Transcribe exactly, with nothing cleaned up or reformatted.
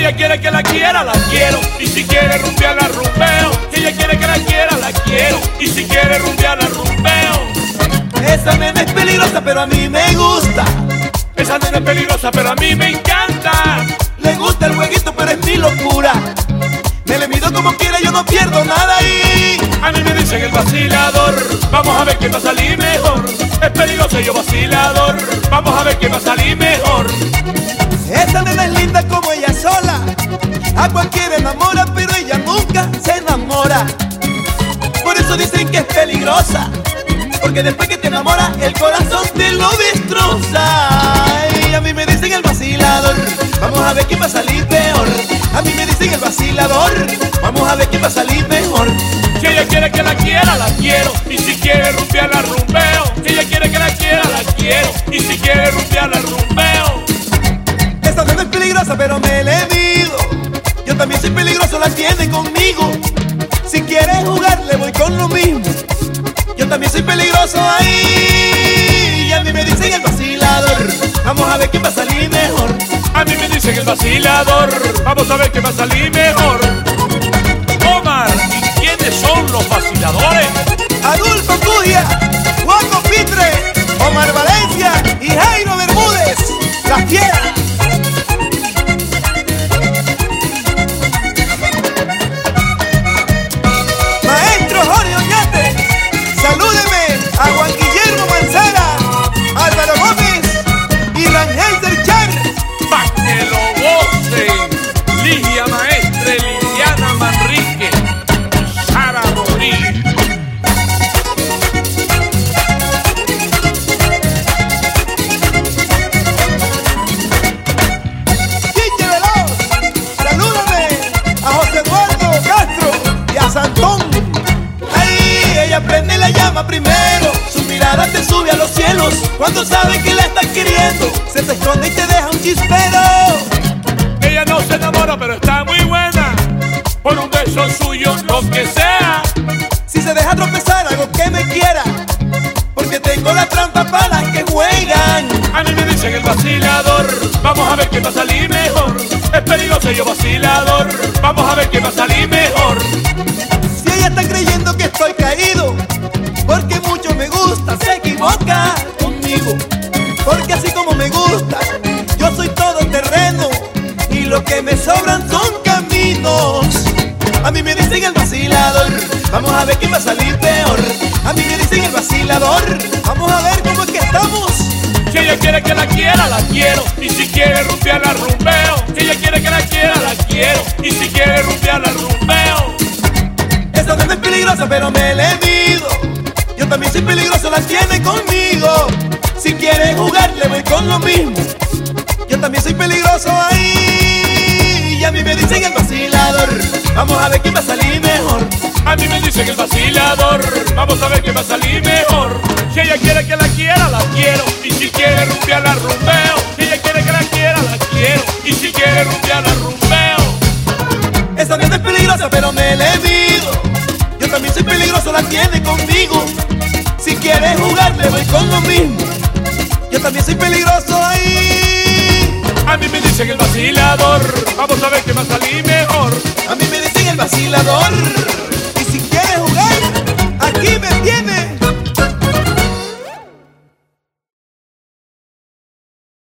ella quiere que la quiera, la quiero. Y si quiere rumbear, la rumbeo. Si ella quiere que la quiera, la quiero. Y si quiere rumbear, la rumbeo. Esa nena es peligrosa, pero a mí me gusta. Esa nena es peligrosa, pero a mí me encanta. Le gusta el jueguito, pero es mi locura. Me le mido como quiera, yo no pierdo nada ahí. A mí me dicen el vacilador. Vamos a ver quién va a salir mejor. Es peligroso y yo vacilador. Vamos a ver quién va a salir mejor. Esa nena es linda como ella sola. A cualquiera enamora, pero ella nunca se enamora. Por eso dicen que es peligrosa, porque después que te enamora, el corazón te lo destroza. Y a mí me dicen el vacilador. Vamos a ver quién va a salir peor. A mí me dicen el vacilador. Vamos a ver quién va a salir mejor. Si ella quiere que la quiera, la quiero. Y si quiere rumbear, la rumbeo. Si ella quiere que la quiera, la quiero. Y si quiere rumbear, la rumbeo. Esta nena es peligrosa, pero me le mido. Yo también soy peligroso, la tiene conmigo. Si quiere jugar, le voy con lo mismo. Yo también soy peligroso ahí. Y a mí me dicen el vacilador. Vamos a ver quién va a salir mejor. A mí me dicen el vacilador. Vamos a ver quién va a salir mejor. Omar, ¿y quiénes son los vaciladores? Adulfo Cugia, Juaco Pitre, Omar Valencia y Jairo Bermúdez, la fiera. Maestro Jorge Oñate, salúdeme a Juan Guillermo Manzara, Álvaro Gómez y Rangel del Char. Pa' que lo gocen. Ligia Maestre, Liliana Manrique, Sara Rodríguez. Chiche Veloz, salúdame a José Eduardo Castro y a Santón. Ahí ella prende la llama primero, su mirada te sube a los cielos. Cuando sabe que la estás queriendo, se te esconde y te deja un chispero. Ella no se enamora, pero está muy buena. Por un beso suyo, lo que sea. Si se deja tropezar, hago que me quiera, porque tengo la trampa para las que juegan. A mí me dicen el vacilador. Vamos a ver quién va a salir mejor. Es peligroso y yo vacilador. Vamos a ver quién va a salir mejor. Si ella está creyendo que estoy caído, porque mucho me gusta, se equivoca conmigo. Porque así como me gusta, yo soy todo terreno, y lo que me sobran son caminos. A mí me dicen el vacilador. Vamos a ver quién va a salir peor. A mí me dicen el vacilador. Vamos a ver cómo es que estamos. Si ella quiere que la quiera, la quiero. Y si quiere rumbear, la rumbeo. Si ella quiere que la quiera, la quiero. Y si quiere rumbear, la rumbeo. Esta nena es peligrosa, pero me le mido. Yo también soy peligroso, la tiene conmigo. Si quiere jugar, le voy con lo mismo. Yo también soy peligroso ahí. Y a mí me dicen el vacilador. Vamos a ver quién va a salir mejor. A mí me dicen el vacilador. Vamos a ver quién va a salir mejor. Si ella quiere que la quiera, la quiero. Y si quiere rumbear, la rumbeo. Si ella quiere que la quiera, la quiero. Y si quiere rumbear, la rumbeo. Esta nena es peligrosa, pero me le mido. Yo también soy peligroso, la tiene conmigo. Si quiere jugar, le voy con lo mismo. Yo también soy peligroso ahí. A mí me dicen el vacilador. Vamos a ver quién va a salir mejor. A mí me dicen el vacilador.